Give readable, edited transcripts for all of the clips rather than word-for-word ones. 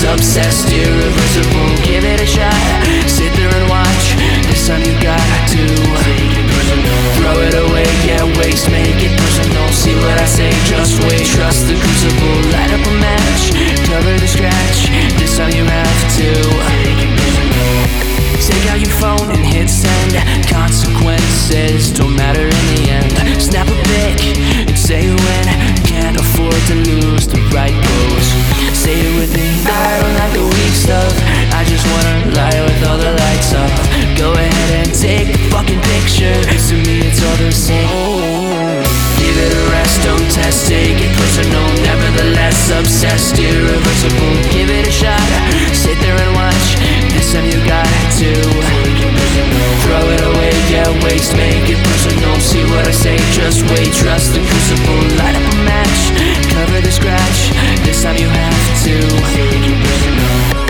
obsessed, irreversible. Give it a shot, sit there and watch. This time you got to take it personal. Throw it away, yeah, waste, make it personal. See what I say, just wait. Trust the crucible, light up a match, cover the scratch. This time you have to take it personal. Take out your phone and hit send. Consequences don't matter in the end. Snap a pic and say you win. Can't afford to lose the right pose. Say it with me, I don't like the weak stuff. I just wanna lie with all the lights up. Go ahead and take the fucking picture. To me it's all the same. Give it a rest, don't test, take it personal. Nevertheless obsessed, irreversible. Give it a shot, sit there and watch. This time you got to take it personal. Throw it away, yeah, waste, make it personal. See what I say, just wait. Trust the crucible, light up a match, cover the scratch. This time you have to take it personal.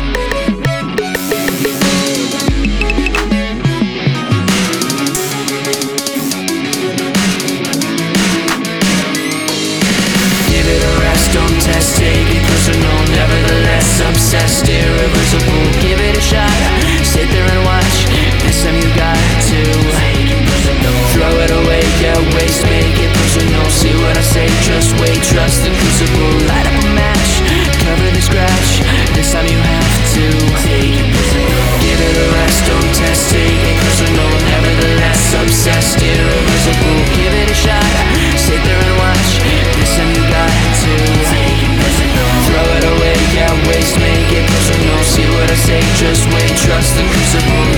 Don't test, take it personal. Nevertheless obsessed, irreversible. Give it a shot, sit there and watch. This time you got to take it personal. Throw it away, yeah, waste, make it personal. See what I say, just wait. Trust the crucible, light up a match, cover the scratch. This time you have to take it personal. Give it a rest, don't test, take it personal. Nevertheless obsessed, irreversible. Give it a shot, sit there and watch. This time you got to take it personal. Throw it away, yeah, waste, make it personal. See what I say, just wait. Trust the crucible.